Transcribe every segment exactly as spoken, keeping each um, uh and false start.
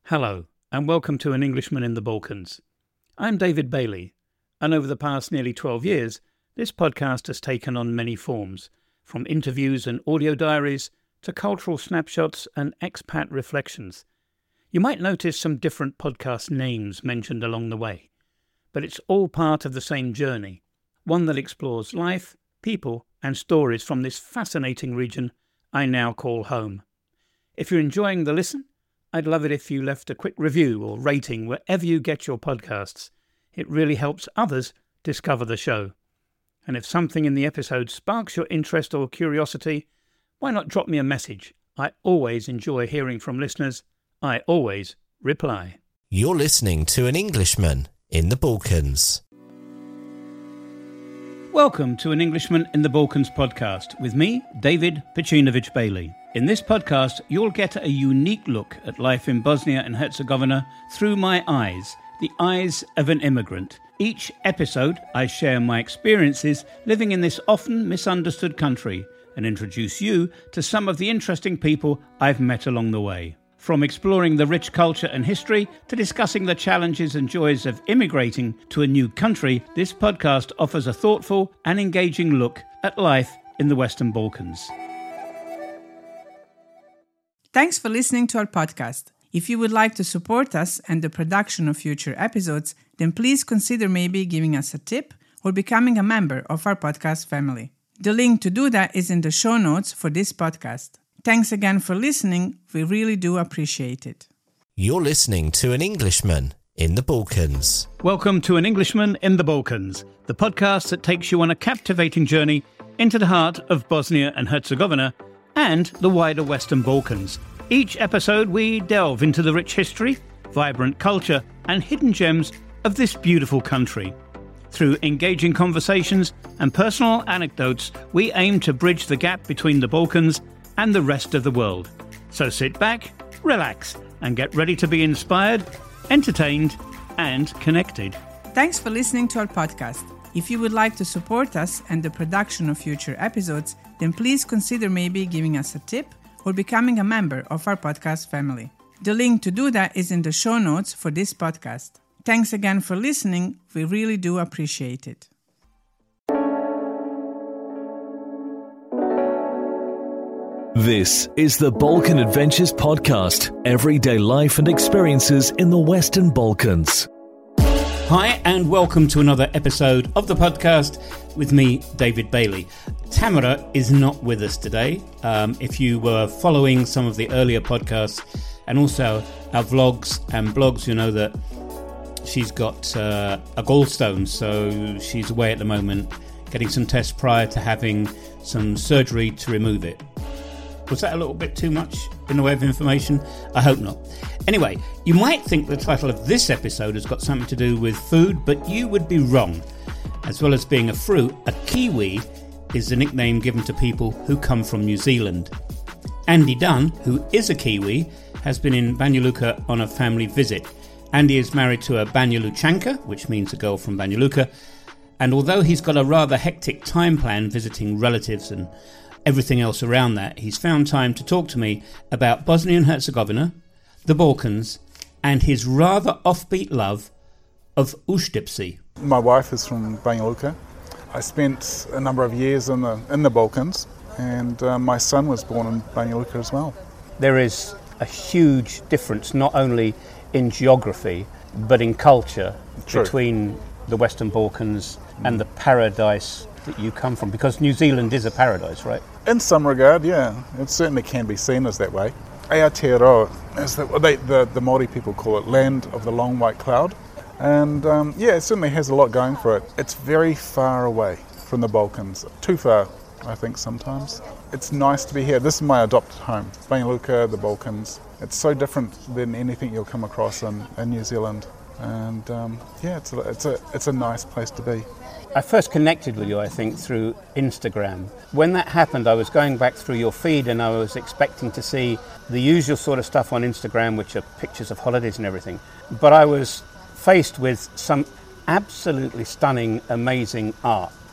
Hello, and welcome to An Englishman in the Balkans. I'm David Bailey, and over the past nearly twelve years, this podcast has taken on many forms, from interviews and audio diaries to cultural snapshots and expat reflections. You might notice some different podcast names mentioned along the way, but it's all part of the same journey, one that explores life, people, and stories from this fascinating region I now call home. If you're enjoying the listen, I'd love it if you left a quick review or rating wherever you get your podcasts. It really helps others discover the show. And if something in the episode sparks your interest or curiosity, why not drop me a message? I always enjoy hearing from listeners. I always reply. You're listening to An Englishman in the Balkans. Welcome to An Englishman in the Balkans podcast with me, David Pecinovich Bailey. In this podcast, you'll get a unique look at life in Bosnia and Herzegovina through my eyes, the eyes of an immigrant. Each episode, I share my experiences living in this often misunderstood country and introduce you to some of the interesting people I've met along the way. From exploring the rich culture and history to discussing the challenges and joys of immigrating to a new country, this podcast offers a thoughtful and engaging look at life in the Western Balkans. Thanks for listening to our podcast. If you would like to support us and the production of future episodes, then please consider maybe giving us a tip or becoming a member of our podcast family. The link to do that is in the show notes for this podcast. Thanks again for listening. We really do appreciate it. You're listening to An Englishman in the Balkans. Welcome to An Englishman in the Balkans, the podcast that takes you on a captivating journey into the heart of Bosnia and Herzegovina and the wider Western Balkans. Each episode we delve into the rich history, vibrant culture and hidden gems of this beautiful country. Through engaging conversations and personal anecdotes, we aim to bridge the gap between the Balkans and the rest of the world. So sit back, relax, and get ready to be inspired, entertained, and connected. Thanks for listening to our podcast. If you would like to support us and the production of future episodes, then please consider maybe giving us a tip or becoming a member of our podcast family. The link to do that is in the show notes for this podcast. Thanks again for listening. We really do appreciate it. This is the Balkan Adventures Podcast, everyday life and experiences in the Western Balkans. Hi, and welcome to another episode of the podcast with me, David Bailey. Tamara is not with us today. Um, if you were following some of the earlier podcasts and also our vlogs and blogs, you know that she's got uh, a gallstone, so she's away at the moment getting some tests prior to having some surgery to remove it. Was that a little bit too much in the way of information? I hope not. Anyway, you might think the title of this episode has got something to do with food, but you would be wrong. As well as being a fruit, a kiwi is the nickname given to people who come from New Zealand. Andy Dunn, who is a Kiwi, has been in Banja Luka on a family visit. Andy is married to a Banja Luchanka, which means a girl from Banja Luka, and although he's got a rather hectic time plan visiting relatives and everything else around that, he's found time to talk to me about Bosnia and Herzegovina, the Balkans, and his rather offbeat love of Uštipci. My wife is from Banja Luka. I spent a number of years in the in the Balkans, and uh, my son was born in Banja Luka as well. There is a huge difference, not only in geography, but in culture True. between the Western Balkans and the paradise that you come from, because New Zealand is a paradise, right? In some regard, yeah, it certainly can be seen as that way. Aotearoa, as the, they, the, the Māori people call it, land of the long white cloud. And um, yeah, it certainly has a lot going for it. It's very far away from the Balkans, too far, I think, sometimes. It's nice to be here. This is my adopted home, Banja Luka, the Balkans. It's so different than anything you'll come across in, in New Zealand. And um, yeah, it's a, it's a it's a nice place to be. I first connected with you, I think, through Instagram. When that happened, I was going back through your feed and I was expecting to see the usual sort of stuff on Instagram, which are pictures of holidays and everything. But I was faced with some absolutely stunning, amazing art.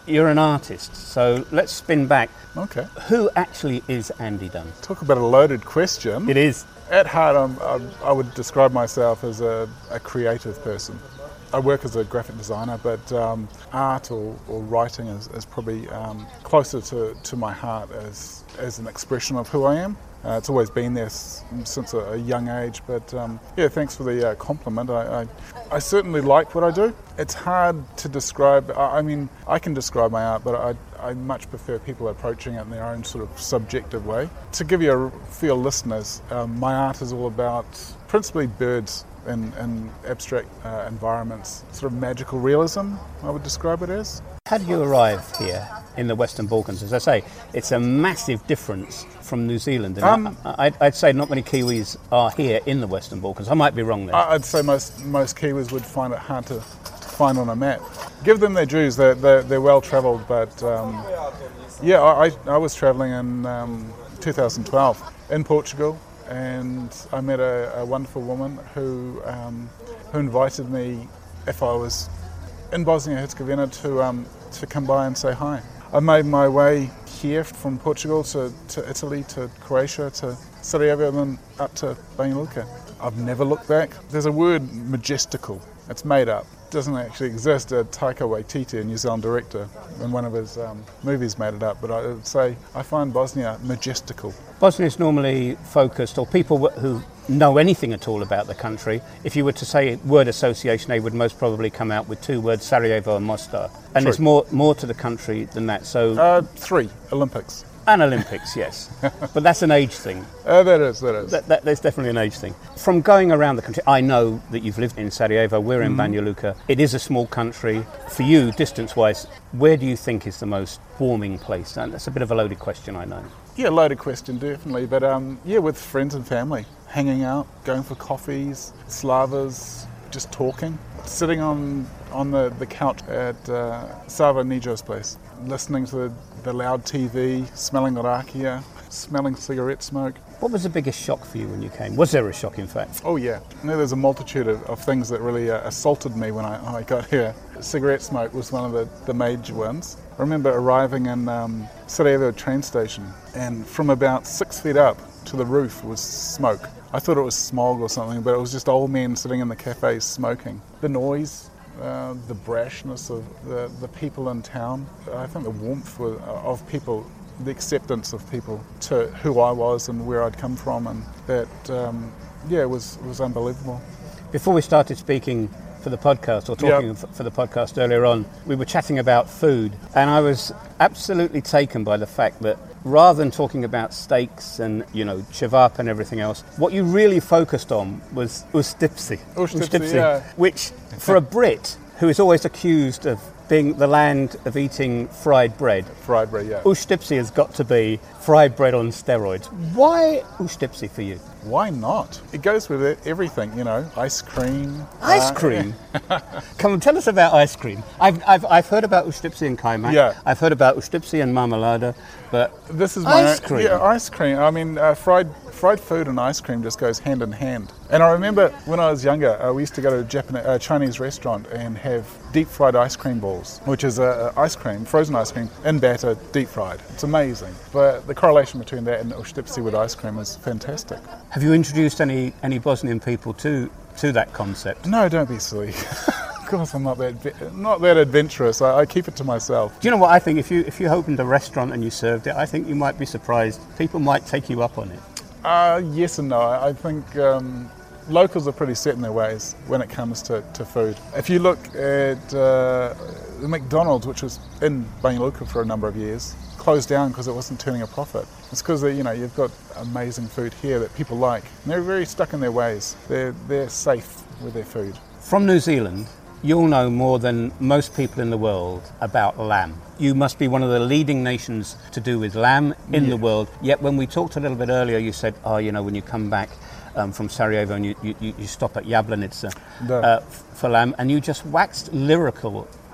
you're an artist, so let's spin back. Okay. Who actually is Andy Dunn? Talk about a loaded question. It is. At heart, I'm, I'm, I would describe myself as a, a creative person. I work as a graphic designer, but um, art or, or writing is, is probably um, closer to, to my heart as, as an expression of who I am. Uh, it's always been there s- since a, a young age, but um, yeah, thanks for the uh, compliment. I, I, I certainly like what I do. It's hard to describe. I, I mean, I can describe my art, but I, I much prefer people approaching it in their own sort of subjective way. To give you a for your listeners, um, my art is all about principally birds in, in abstract uh, environments, sort of magical realism, I would describe it as. How did you arrive here in the Western Balkans? As I say, it's a massive difference from New Zealand. And Um, I, I'd, I'd say not many Kiwis are here in the Western Balkans. I might be wrong there. I- I'd say most most Kiwis would find it hard to, to find on a map. Give them their dues, they're, they're, they're well travelled, but um, yeah, I, I- I was travelling in um, two thousand twelve in Portugal, and I met a, a wonderful woman who, um, who invited me, if I was in Bosnia-Herzegovina, to, um, to come by and say hi. I made my way here from Portugal to, to Italy, to Croatia, to Sarajevo, and then up to Banja Luka. I've never looked back. There's a word, majestical. It's made up. It doesn't actually exist. Uh, Taika Waititi, a New Zealand director, in one of his um, movies made it up. But I would say I find Bosnia majestical. Bosnia is normally focused, or people wh- who know anything at all about the country, if you were to say word association, they would most probably come out with two words, Sarajevo and Mostar. And True. there's more more to the country than that. So, Uh, three, Olympics. and Olympics, yes. But that's an age thing. Uh, that is, that is. That, that, that's definitely an age thing. From going around the country, I know that you've lived in Sarajevo, we're in Banja Luka. It is a small country. For you, distance-wise, where do you think is the most warming place? And that's a bit of a loaded question, I know. Yeah, loaded question, definitely. But um, yeah, with friends and family, hanging out, going for coffees, slavas, just talking, sitting on on the, the couch at uh, Sava Nijo's place, listening to the, the loud T V, smelling rakia, smelling cigarette smoke. What was the biggest shock for you when you came? Was there a shock, in fact? Oh yeah, no, there's a multitude of, of things that really uh, assaulted me when I, I got here. Cigarette smoke was one of the, the major ones. I remember arriving in um, Sarajevo train station, and from about six feet up to the roof was smoke. I thought it was smog or something, but it was just old men sitting in the cafes smoking. The noise, uh, the brashness of the, the people in town, I think the warmth was, of people, the acceptance of people to who I was and where I'd come from, and that, um, yeah, was was unbelievable. Before we started speaking for the podcast, or talking Yep. f- for the podcast earlier on, we were chatting about food, and I was absolutely taken by the fact that rather than talking about steaks and, you know, cevap and everything else, what you really focused on was ustipsi. Ustipsi, yeah. Which, for a Brit who is always accused of being the land of eating fried bread, Fried bread, yeah. ustipsi has got to be fried bread on steroids. Why ustipsi for you? Why not? It goes with it, everything, you know, ice cream. Ice uh, cream? Come on, tell us about ice cream. I've, I've, I've heard about ustipsi and kaimak. Yeah. I've heard about ustipsi and marmalada, but This is my ice own- cream. Yeah, ice cream. I mean, uh, fried fried food and ice cream just goes hand in hand. And I remember when I was younger, uh, we used to go to a Japanese, uh, Chinese restaurant and have deep fried ice cream balls, which is uh, ice cream, frozen ice cream in batter, deep fried. It's amazing. But the correlation between that and ustipsi with ice cream is fantastic. Have you introduced any, any Bosnian people to, to that concept? No, don't be silly. Of course, I'm not that adve- not that adventurous. I, I keep it to myself. Do you know what I think? If you if you opened a restaurant and you served it, I think you might be surprised. People might take you up on it. Uh, yes and no. I I think um, locals are pretty set in their ways when it comes to, to food. If you look at uh, the McDonald's, which was in Banja Luka for a number of years, closed down because it wasn't turning a profit. It's because you know you've got amazing food here that people like. And they're very stuck in their ways. They're they're safe with their food. From New Zealand, you'll know more than most people in the world about lamb. You must be one of the leading nations to do with lamb in Yeah. the world. Yet when we talked a little bit earlier, you said, oh, you know, when you come back um, from Sarajevo and you, you, you stop at Jablanica Da. uh, f- for lamb, and you just waxed lyrical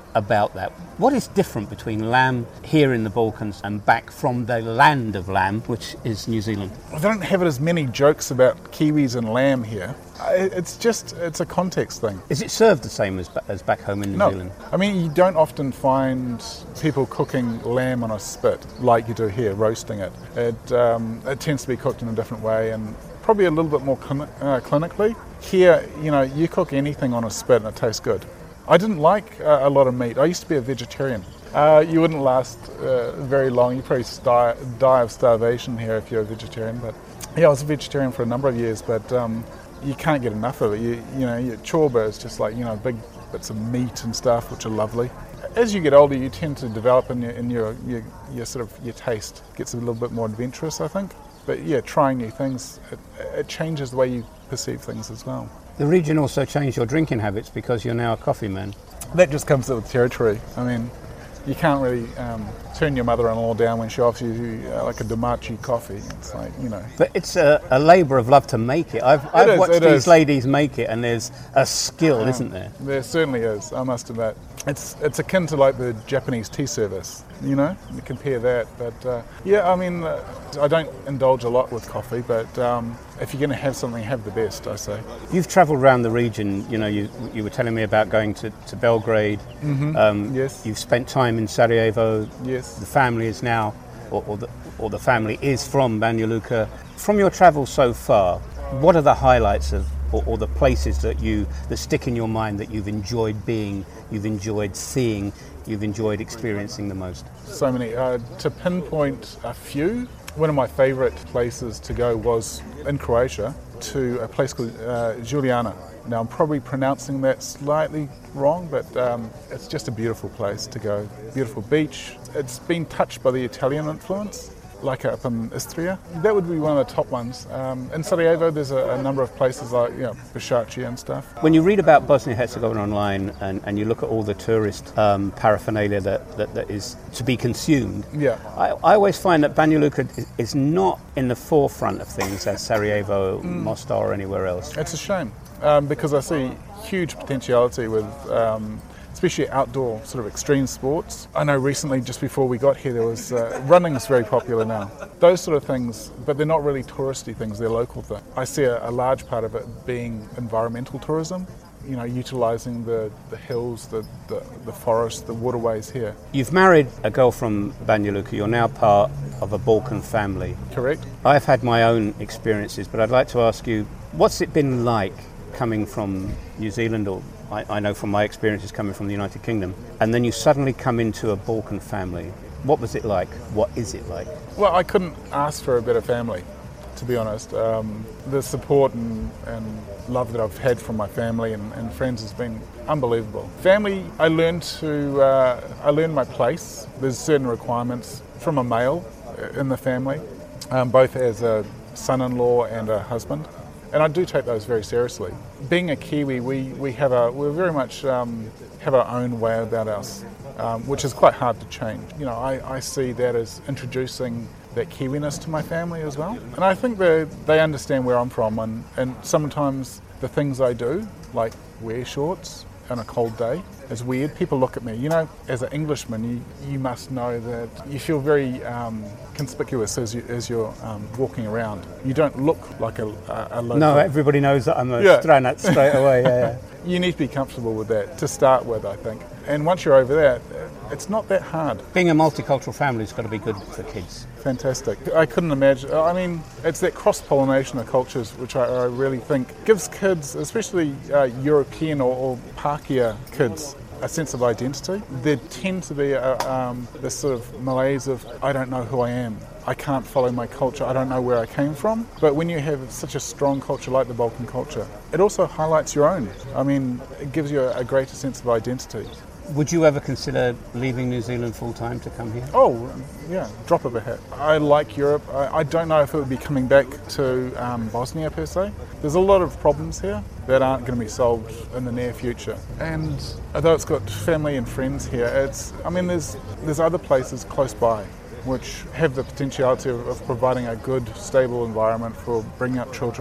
about that. What is different between lamb here in the Balkans and back from the land of lamb, which is New Zealand? I don't have as many jokes about Kiwis and lamb here. It's just, it's a context thing. Is it served the same as, as back home in New No. Zealand? I mean, you don't often find people cooking lamb on a spit like you do here, roasting it. It, um, it tends to be cooked in a different way and probably a little bit more clin- uh, clinically. Here, you know, you cook anything on a spit and it tastes good. I didn't like uh, a lot of meat. I used to be a vegetarian. Uh, you wouldn't last uh, very long. You'd probably die, die of starvation here if you're a vegetarian. But yeah, I was a vegetarian for a number of years, but um, you can't get enough of it. You, you know, your chorba is just like, you know, big bits of meat and stuff, which are lovely. As you get older, you tend to develop in your, in your, your, your sort of, your taste gets a little bit more adventurous, I think. But yeah, trying new things, it, it changes the way you perceive things as well. The region also changed your drinking habits because you're now a coffee man. That just comes with the territory. I mean, you can't really um, turn your mother-in-law down when she offers you uh, like a Damachi coffee. It's like, you know. But it's a, a labour of love to make it. I've, I've is, watched it these is. ladies make it, and there's a skill, Um, isn't there? There certainly is, I must admit. It's it's akin to like the Japanese tea service, you know, you compare that. But uh, yeah, I mean, uh, I don't indulge a lot with coffee, but um, if you're going to have something, have the best, I say. You've travelled around the region, you know, you you were telling me about going to, to Belgrade. Mm-hmm. Um, Yes. You've spent time in Sarajevo. Yes. The family is now, or, or, the, or the family is from Banja Luka. From your travels so far, what are the highlights of, or, or the places that you, that stick in your mind that you've enjoyed being, you've enjoyed seeing, you've enjoyed experiencing the most? So many. Uh, to pinpoint a few, one of my favourite places to go was in Croatia to a place called uh, Julijana. Now I'm probably pronouncing that slightly wrong, but um, it's just a beautiful place to go. Beautiful beach. It's been touched by the Italian influence, like up in Istria. That would be one of the top ones. Um, in Sarajevo there's a, a number of places like, you know, Bishaci and stuff. When you read about Bosnia-Herzegovina online and, and you look at all the tourist um, paraphernalia that, that, that is to be consumed, Yeah. I, I always find that Banja Luka is, is not in the forefront of things as Sarajevo, Mostar or anywhere else. It's a shame um, because I see huge potentiality with um, especially outdoor sort of extreme sports. I know recently, just before we got here, there was uh, running is very popular now. Those sort of things, but they're not really touristy things, they're local things. I see a, a large part of it being environmental tourism, you know, utilising the, the hills, the, the, the forests, the waterways here. You've married a girl from Banja Luka, you're now part of a Balkan family. Correct? I've had my own experiences, but I'd like to ask you, what's it been like coming from New Zealand, or I, I know from my experiences coming from the United Kingdom, and then you suddenly come into a Balkan family. What was it like? What is it like? Well, I couldn't ask for a better family, to be honest. Um, the support and, and love that I've had from my family and, and friends has been unbelievable. Family, I learned to, uh, I learned my place. There's certain requirements from a male in the family, um, both as a son-in-law and a husband. And I do take those very seriously. Being a Kiwi, we, we have a we very much um, have our own way about us, um, which is quite hard to change. You know, I, I see that as introducing that Kiwiness to my family as well. And I think they they understand where I'm from, and, and sometimes the things I do, like wear shorts on a cold day, is weird. People look at me, you know, as an Englishman, you, you must know that you feel very um, conspicuous as, you, as you're um, walking around. You don't look like a, a, a local. No, everybody knows that I'm a Yeah. Stranat straight away. Yeah, yeah. You need to be comfortable with that to start with, I think. And once you're over that, it's not that hard. Being a multicultural family has got to be good for kids. Fantastic. I couldn't imagine. I mean, it's that cross-pollination of cultures which I, I really think gives kids, especially uh, European or, or Pākehā kids, a sense of identity. There tend to be a, um, this sort of malaise of, I don't know who I am. I can't follow my culture. I don't know where I came from. But when you have such a strong culture like the Balkan culture, it also highlights your own. I mean, it gives you a, a greater sense of identity. Would you ever consider leaving New Zealand full time to come here? Oh, yeah, drop of a hat. I like Europe. I, I don't know if it would be coming back to um, Bosnia per se. There's a lot of problems here that aren't going to be solved in the near future. And although it's got family and friends here, it's, I mean, there's there's other places close by which have the potentiality of, of providing a good, stable environment for bringing up children.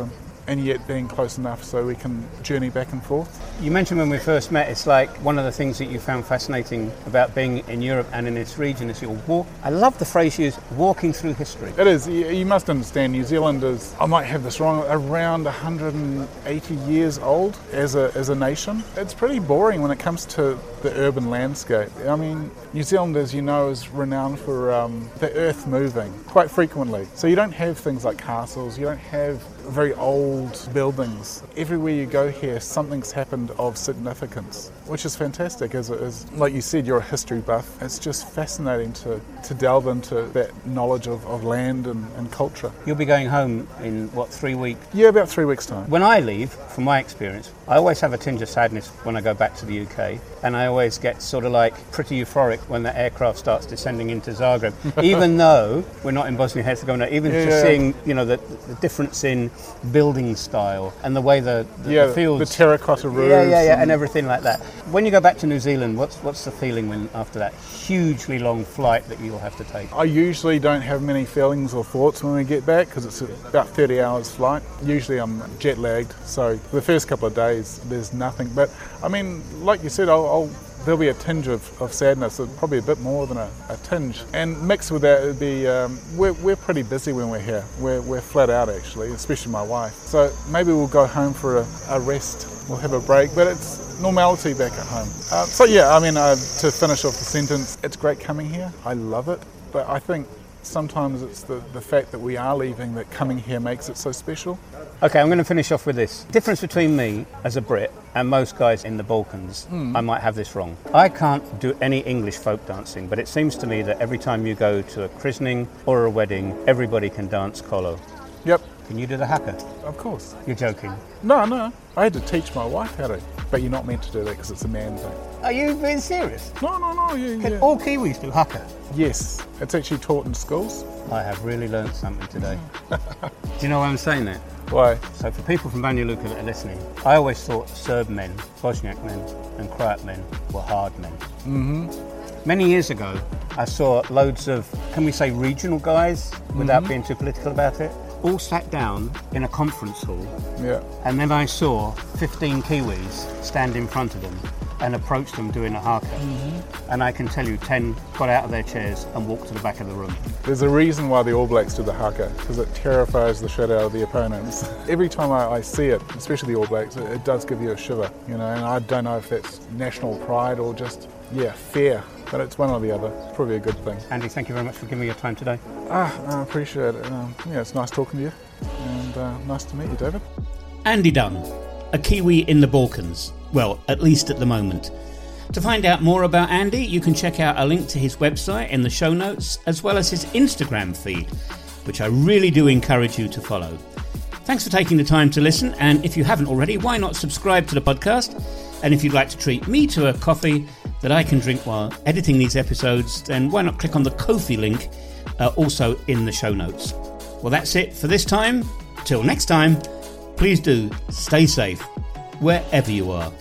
and yet being close enough so we can journey back and forth. You mentioned when we first met, it's like one of the things that you found fascinating about being in Europe and in this region is you'll walk. I love the phrase you use, walking through history. It is. You, you must understand, New Zealand is, I might have this wrong, around one hundred eighty years old as a as a nation. It's pretty boring when it comes to the urban landscape. I mean, New Zealand, as you know, is renowned for um, the earth moving quite frequently. So you don't have things like castles, you don't have very old buildings. Everywhere you go here, something's happened of significance, which is fantastic. As, as like you said, you're a history buff. It's just fascinating to, to delve into that knowledge of, of land and, and culture. You'll be going home in, what, three weeks? Yeah, about three weeks' time. When I leave, from my experience, I always have a tinge of sadness when I go back to the U K, and I always get sort of like pretty euphoric when the aircraft starts descending into Zagreb, even though we're not in Bosnia-Herzegovina, even yeah, just yeah. seeing, you know, the, the difference in building style and the way the, the, yeah, the fields... the terracotta roofs. Yeah, yeah, yeah, and, and everything like that. When you go back to New Zealand, what's what's the feeling when after that hugely long flight that you'll have to take? I usually don't have many feelings or thoughts when we get back because it's about thirty hours flight. Usually I'm jet lagged, so the first couple of days there's nothing. But I mean, like you said, I'll, I'll there'll be a tinge of, of sadness, probably a bit more than a, a tinge. And mixed with that, it'd be um, we're we're pretty busy when we're here. We're we're flat out actually, especially my wife. So maybe we'll go home for a, a rest. We'll have a break, but it's normality back at home. Uh, so yeah, I mean, uh, to finish off the sentence, it's great coming here. I love it, but I think sometimes it's the, the fact that we are leaving that coming here makes it so special. Okay, I'm going to finish off with this. Difference between me as a Brit and most guys in the Balkans, mm. I might have this wrong. I can't do any English folk dancing, but it seems to me that every time you go to a christening or a wedding, everybody can dance kolo. Yep. Can you do the haka? Of course. You're joking? No, no. I had to teach my wife how to, but you're not meant to do that because it's a man thing. Are you being serious? No, no, no. Yeah, Can yeah. all Kiwis do haka? Yes. It's actually taught in schools. I have really learnt something today. Do you know why I'm saying that? Why? So for people from Banja Luka that are listening, I always thought Serb men, Bosniak men and Croat men were hard men. Mm-hmm. Many years ago, I saw loads of, can we say regional guys, without mm-hmm. being too political about it, all sat down in a conference hall. Yeah. And then I saw fifteen Kiwis stand in front of them and approach them doing a haka. Mm-hmm. And I can tell you ten got out of their chairs and walked to the back of the room. There's a reason why the All Blacks do the haka, because it terrifies the shit out of the opponents. Every time I, I see it, especially the All Blacks, it, it does give you a shiver, you know, and I don't know if that's national pride or just, yeah, fear. But it's one or the other. Probably a good thing. Andy, thank you very much for giving me your time today. Ah, I appreciate it. Um, yeah, it's nice talking to you. And uh, nice to meet you, David. Andy Dunn, a Kiwi in the Balkans. Well, at least at the moment. To find out more about Andy, you can check out a link to his website in the show notes, as well as his Instagram feed, which I really do encourage you to follow. Thanks for taking the time to listen, and if you haven't already, why not subscribe to the podcast? And if you'd like to treat me to a coffee that I can drink while editing these episodes, then why not click on the Ko-fi link, uh, also in the show notes. Well, that's it for this time. Till next time, please do stay safe, wherever you are.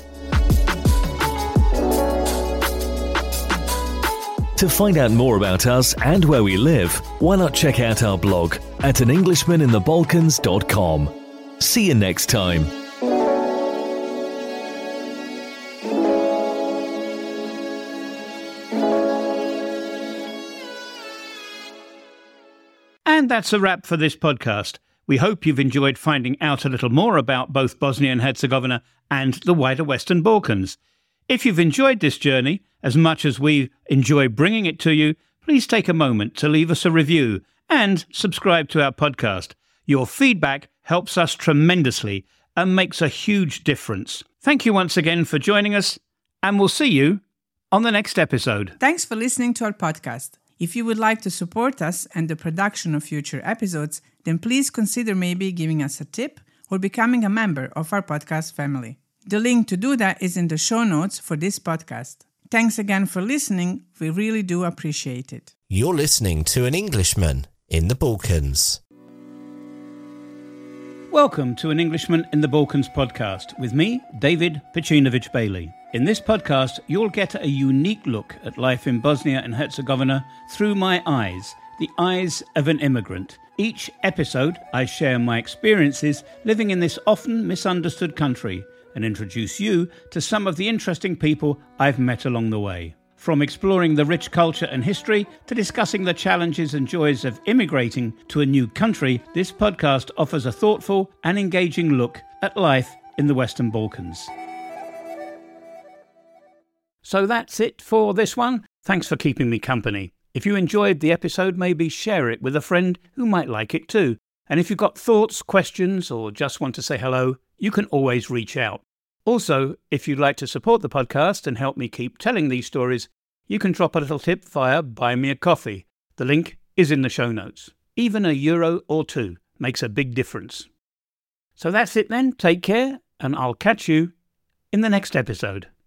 To find out more about us and where we live, why not check out our blog at an englishman in the balkans dot com. See you next time. And that's a wrap for this podcast. We hope you've enjoyed finding out a little more about both Bosnia and Herzegovina and the wider Western Balkans. If you've enjoyed this journey as much as we enjoy bringing it to you, please take a moment to leave us a review and subscribe to our podcast. Your feedback helps us tremendously and makes a huge difference. Thank you once again for joining us, and we'll see you on the next episode. Thanks for listening to our podcast. If you would like to support us and the production of future episodes, then please consider maybe giving us a tip or becoming a member of our podcast family. The link to do that is in the show notes for this podcast. Thanks again for listening. We really do appreciate it. You're listening to An Englishman in the Balkans. Welcome to An Englishman in the Balkans podcast with me, David Pacinovic Bailey. In this podcast, you'll get a unique look at life in Bosnia and Herzegovina through my eyes, the eyes of an immigrant. Each episode, I share my experiences living in this often misunderstood country and introduce you to some of the interesting people I've met along the way. From exploring the rich culture and history to discussing the challenges and joys of immigrating to a new country, this podcast offers a thoughtful and engaging look at life in the Western Balkans. So that's it for this one. Thanks for keeping me company. If you enjoyed the episode, maybe share it with a friend who might like it too. And if you've got thoughts, questions, or just want to say hello, you can always reach out. Also, if you'd like to support the podcast and help me keep telling these stories, you can drop a little tip via Buy Me a Coffee. The link is in the show notes. Even a euro or two makes a big difference. So that's it then. Take care, and I'll catch you in the next episode.